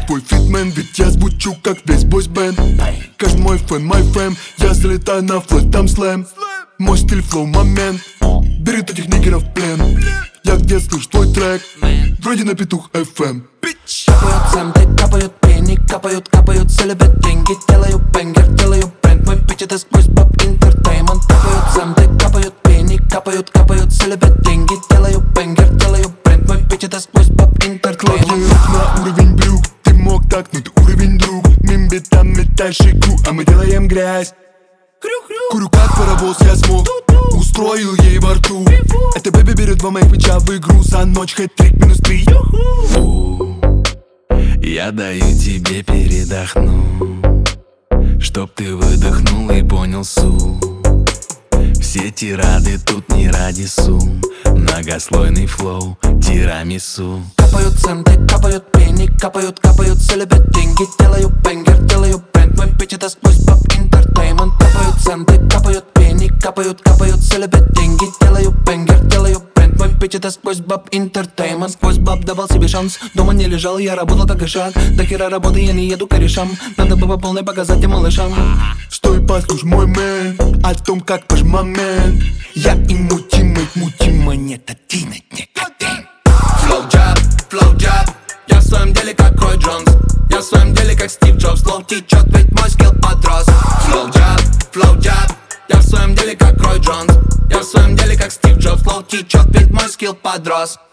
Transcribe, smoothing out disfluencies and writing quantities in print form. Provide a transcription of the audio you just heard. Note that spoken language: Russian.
твой фитмен, ведь я звучу как весь бойсбенд. Каждый мой фэн, мой фэм, я залетаю на флэт, там слэм. Мой стиль, флоу, момент, берет этих нигеров в плен. Я где слышу твой трек, вроде на петух FM. Капают центы, капают пени, капают с любят деньги. Делаю бенгер, делаю бренд, мой pitch это сквозь Bob Entertainment. Капают центы, капают пени, капают с любят деньги. Делаю бенгер, делаю бренд, мой pitch это сквозь Bob Entertainment. Клади рук на уровень брюк, ты мог так, но ты уровень друг. Мимби там метаешь игру, а мы делаем грязь. Курю как паровоз, я смог, устроил ей во рту. Это бэби берет 2 моих мяча в игру. За ночь хэт-трик -3. Я даю тебе передохнуть, чтоб ты выдохнул и понял суть. Все тирады тут не ради сумм, многослойный флоу, тирамису. Капают центы, капают пени, капают с любят деньги. Делаю бенгер, делаю бренд, мой pitch это сквозь Bob Entertainment. Капают центы, капают пени, капают с любят деньги. Делаю бенгер, делаю бренд, мой pitch это сквозь Bob Entertainment. Сквозь Bob давал себе шанс, дома не лежал, я работал как ишак. До хера работы я не еду корешам, надо бы по полной показать и малышам. Стой, послушай мой мэн, о том, как ваш момент. Я и мутимейт, нет один, никотин. Flow job, я в своем деле как Рой Джонс. Я в своем деле как Стив Джобс. Флоу течет, ведь мой скилл подрос. Flow job, я в своем деле как Рой Джонс. Я в своем деле как Стив Джобс. Флоу течет, ведь мой скилл подрос.